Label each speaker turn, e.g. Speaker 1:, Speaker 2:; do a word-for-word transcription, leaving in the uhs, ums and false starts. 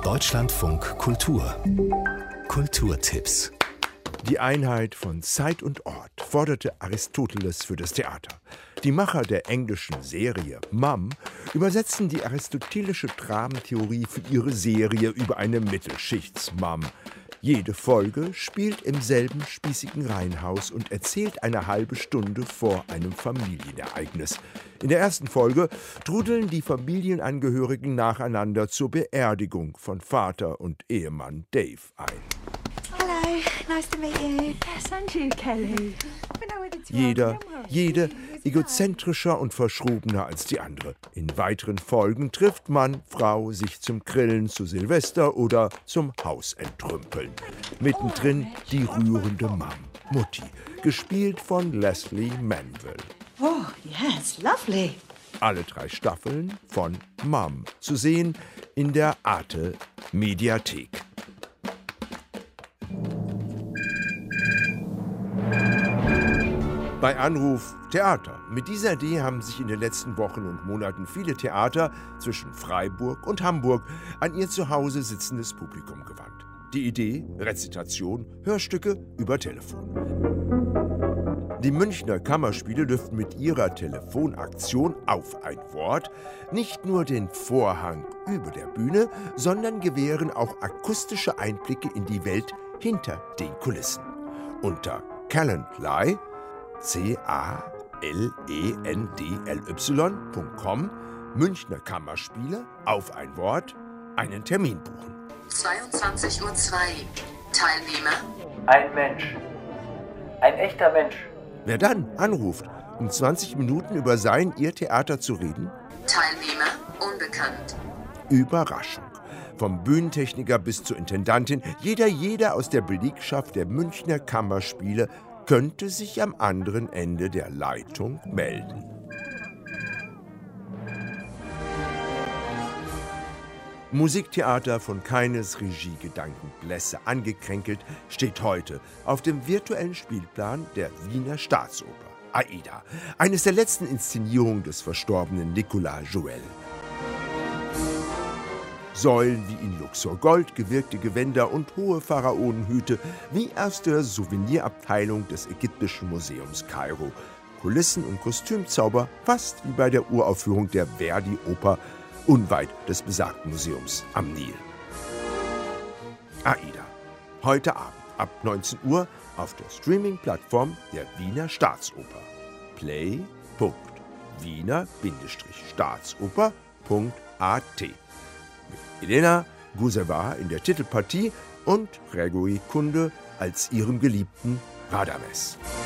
Speaker 1: Deutschlandfunk Kultur. Kulturtipps.
Speaker 2: Die Einheit von Zeit und Ort forderte Aristoteles für das Theater. Die Macher der englischen Serie Mum übersetzten die aristotelische Dramentheorie für ihre Serie über eine Mittelschichts-Mum. Jede Folge spielt im selben spießigen Reihenhaus und erzählt eine halbe Stunde vor einem Familienereignis. In der ersten Folge trudeln die Familienangehörigen nacheinander zur Beerdigung von Vater und Ehemann Dave ein.
Speaker 3: Hello, nice to meet you.
Speaker 4: Yes, and you, Kelly.
Speaker 2: Jeder, jede egozentrischer und verschrobener als die andere. In weiteren Folgen trifft Mann, Frau sich zum Grillen zu Silvester oder zum Hausentrümpeln. Mittendrin die rührende Mum, Mutti, gespielt von Leslie Manville.
Speaker 3: Oh, yes, lovely.
Speaker 2: Alle drei Staffeln von Mum zu sehen in der Arte Mediathek. Bei Anruf Theater. Mit dieser Idee haben sich in den letzten Wochen und Monaten viele Theater zwischen Freiburg und Hamburg an ihr zu Hause sitzendes Publikum gewandt. Die Idee, Rezitation, Hörstücke über Telefon. Die Münchner Kammerspiele dürften mit ihrer Telefonaktion auf ein Wort nicht nur den Vorhang über der Bühne, sondern gewähren auch akustische Einblicke in die Welt hinter den Kulissen. Unter Calendly C A L E N D L Y Punkt com Münchner Kammerspiele auf ein Wort einen Termin buchen.
Speaker 5: zweiundzwanzig Uhr zwei. Teilnehmer?
Speaker 6: Ein Mensch. Ein echter Mensch.
Speaker 2: Wer dann anruft, um zwanzig Minuten über sein, ihr Theater zu reden?
Speaker 5: Teilnehmer unbekannt.
Speaker 2: Überraschung. Vom Bühnentechniker bis zur Intendantin, jeder, jeder aus der Belegschaft der Münchner Kammerspiele könnte sich am anderen Ende der Leitung melden. Musiktheater von keines Regiegedanken Blässe angekränkelt steht heute auf dem virtuellen Spielplan der Wiener Staatsoper. Aida, eines der letzten Inszenierungen des verstorbenen Nicolas Jouel. Säulen wie in Luxor Gold, gewirkte Gewänder und hohe Pharaonenhüte, wie aus der Souvenirabteilung des Ägyptischen Museums Kairo. Kulissen- und Kostümzauber, fast wie bei der Uraufführung der Verdi-Oper, unweit des besagten Museums am Nil. Aida. Heute Abend ab neunzehn Uhr auf der Streaming-Plattform der Wiener Staatsoper. play punkt wiener staatsoper punkt a t. Mit Elena Guzeva in der Titelpartie und Gregory Kunde als ihrem geliebten Radames.